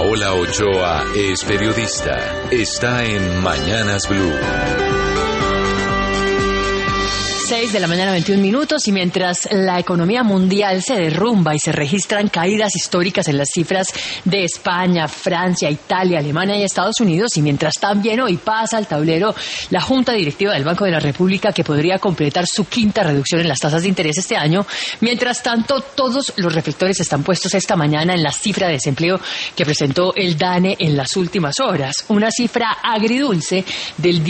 Paola Ochoa es periodista. Está en Mañanas Blue. 6 de la mañana, 21 minutos, y mientras la economía mundial se derrumba y se registran caídas históricas en las cifras de España, Francia, Italia, Alemania y Estados Unidos, y mientras también hoy pasa al tablero la Junta Directiva del Banco de la República, que podría completar su quinta reducción en las tasas de interés este año, mientras tanto todos los reflectores están puestos esta mañana en la cifra de desempleo que presentó el DANE en las últimas horas, una cifra agridulce del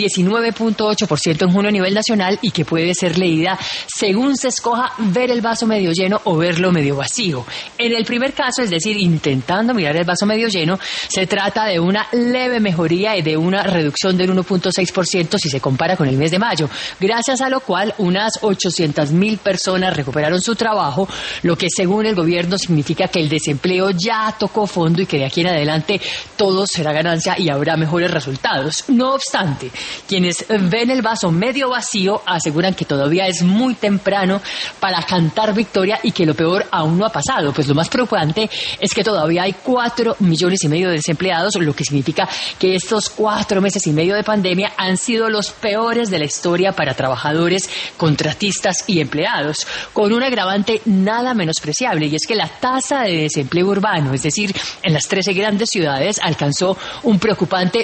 19.8% en junio a nivel nacional y que puede ser leída según se escoja ver el vaso medio lleno o verlo medio vacío. En el primer caso, es decir, intentando mirar el vaso medio lleno, se trata de una leve mejoría y de una reducción del 1.6% si se compara con el mes de mayo, gracias a lo cual unas 800,000 personas recuperaron su trabajo, lo que según el gobierno significa que el desempleo ya tocó fondo y que de aquí en adelante todo será ganancia y habrá mejores resultados. No obstante, quienes ven el vaso medio vacío aseguran que todavía es muy temprano para cantar victoria y que lo peor aún no ha pasado. Pues lo más preocupante es que todavía hay 4,5 millones de desempleados, lo que significa que estos 4 meses y medio de pandemia han sido los peores de la historia para trabajadores, contratistas y empleados, con un agravante nada menospreciable, y es que la tasa de desempleo urbano, es decir, en las 13 grandes ciudades, alcanzó un preocupante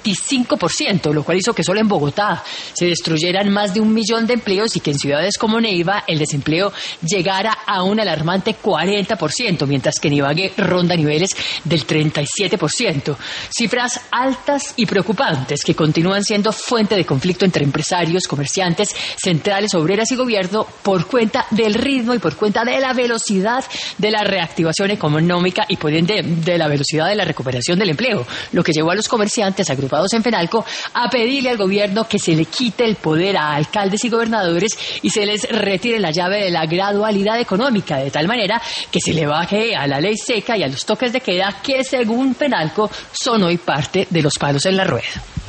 25%, lo cual hizo que solo en Bogotá se destruyeran más de 1 millón de empleos y que en ciudades como Neiva el desempleo llegara a un alarmante 40%, mientras que en Ibagué ronda niveles del 37%. Cifras altas y preocupantes que continúan siendo fuente de conflicto entre empresarios, comerciantes, centrales obreras y gobierno por cuenta del ritmo y por cuenta de la velocidad de la reactivación económica y por ende de la velocidad de la recuperación del empleo, lo que llevó a los comerciantes agrupados en FENALCO a pedirle al gobierno que se le quite el poder a alcaldes y gobernadores y se les retire la llave de la gradualidad económica, de tal manera que se le baje a la ley seca y a los toques de queda que según FENALCO son hoy parte de los palos en la rueda.